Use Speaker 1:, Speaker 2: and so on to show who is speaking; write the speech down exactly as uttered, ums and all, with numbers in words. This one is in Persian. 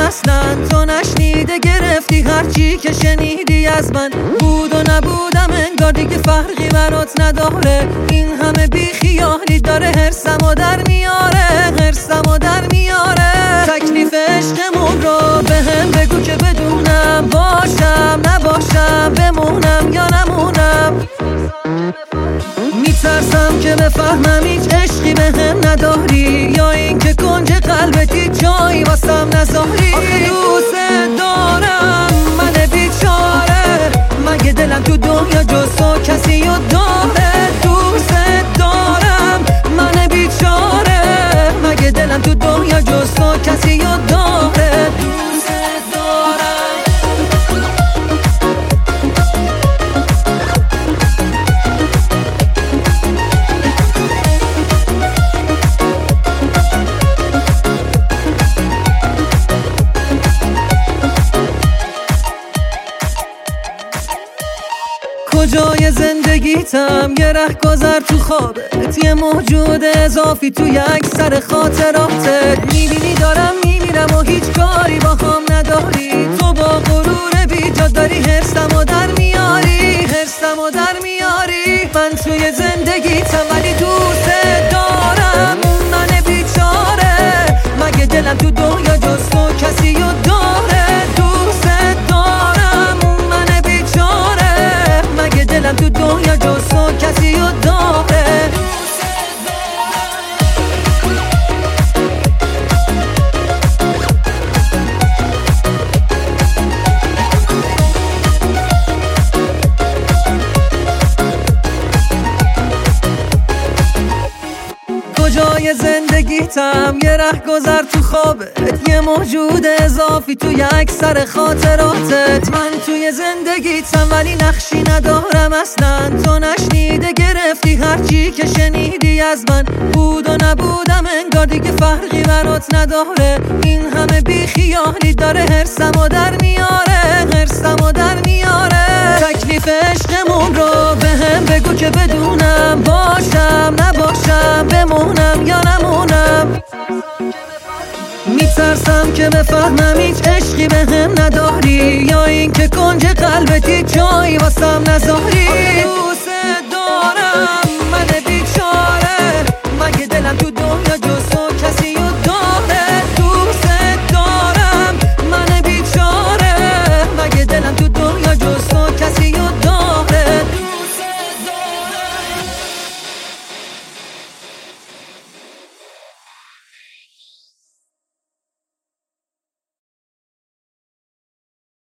Speaker 1: اصلا تو نشنیده گرفتی هرچی که شنیدی از من. بود و نبودم انگار دیگه فرقی برات نداره. این همه بی خیالی داره هرسمو در میاره، هرسمو در میاره. تکلیف عشقمون رو به هم بگو که بدونم، باشم نباشم، بمونم یا نمونم. میترسم که بفهمم هیچ عشقی به هم نداری، یا این که کنج قلبتی جایی واسم نذاری. آخه دوست دارم من بیچاره، مگه دلم تو دنیا جز تو کسی رو داره؟ دوست دارم من بیچاره، مگه دلم تو دنیا جز تو کسی رو داره؟ دوست دارم. کجای زندگیتم یه رهگذر تو خوابت، یه موجود اضافی توی اکثر خاطراتت. میبینی دارم میمیرم و هیچ کاری با هم نداری. تو با غرور بیجا داری هرسمو در میاری، هرسمو در میاری. من توی زندگیتم ولی دوست دارم من بیچاره، مگه دلم تو دنیا جز تو کسی رو داره؟ دوست دارم من بیچاره، مگه دلم تو دنیا جز تو کسی رو داره؟ کجای زندگیتم یه رهگذر تو خوابت، یه موجود اضافی توی اکثر خاطراتت. من توی زندگیتم ولی نقشی ندارم اصلا. تو نشنیده گرفتی هرچی که شنیدی از من. بود و نبودم انگار دیگه فرقی برات نداره. این همه بی خیالی داره هرسمو در میاره، هرسمو در میاره. تکلیف عشقمون رو به هم بگو که بدونم، باشم نباشم، بمونم یا نمونم. میترسم که بفهمم هیچ عشقی به هم نداری، یا این که کنج قلبتی جایی واسم نذاری. دوست دارم